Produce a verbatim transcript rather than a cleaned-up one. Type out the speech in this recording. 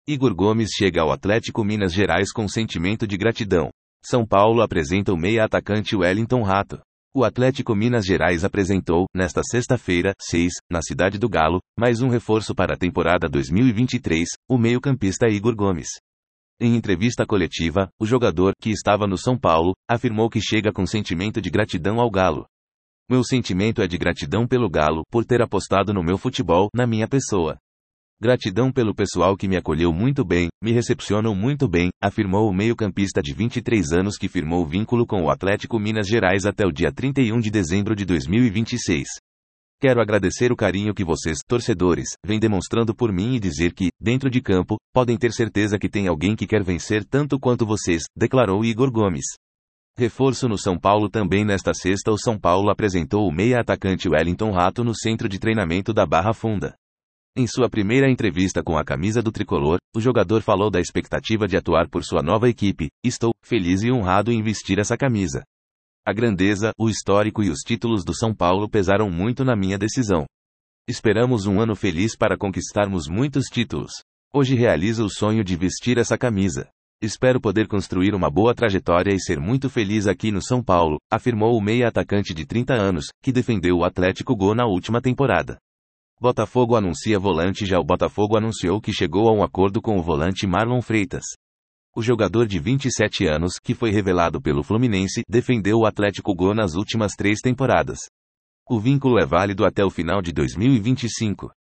Igor Gomes chega ao Atlético Minas Gerais com sentimento de gratidão. São Paulo apresenta o meia-atacante Wellington Rato. O Atlético Minas Gerais apresentou, nesta sexta-feira, seis, na Cidade do Galo, mais um reforço para a temporada dois mil e vinte e três, o meio-campista Igor Gomes. Em entrevista coletiva, o jogador, que estava no São Paulo, afirmou que chega com sentimento de gratidão ao Galo. Meu sentimento é de gratidão pelo Galo, por ter apostado no meu futebol, na minha pessoa. Gratidão pelo pessoal que me acolheu muito bem, me recepcionou muito bem, afirmou o meio-campista de vinte e três anos que firmou vínculo com o Atlético Minas Gerais até o dia trinta e um de dezembro de dois mil e vinte e seis. Quero agradecer o carinho que vocês, torcedores, vêm demonstrando por mim e dizer que, dentro de campo, podem ter certeza que tem alguém que quer vencer tanto quanto vocês, declarou Igor Gomes. Reforço no São Paulo também nesta sexta. O São Paulo apresentou o meia-atacante Wellington Rato no centro de treinamento da Barra Funda. Em sua primeira entrevista com a camisa do tricolor, o jogador falou da expectativa de atuar por sua nova equipe. Estou feliz e honrado em vestir essa camisa. A grandeza, o histórico e os títulos do São Paulo pesaram muito na minha decisão. Esperamos um ano feliz para conquistarmos muitos títulos. Hoje realizo o sonho de vestir essa camisa. Espero poder construir uma boa trajetória e ser muito feliz aqui no São Paulo, afirmou o meia-atacante de trinta anos, que defendeu o Atlético Go na última temporada. Botafogo anuncia volante. Já o Botafogo anunciou que chegou a um acordo com o volante Marlon Freitas. O jogador de vinte e sete anos, que foi revelado pelo Fluminense, defendeu o Atlético Go nas últimas três temporadas. O vínculo é válido até o final de dois mil e vinte e cinco.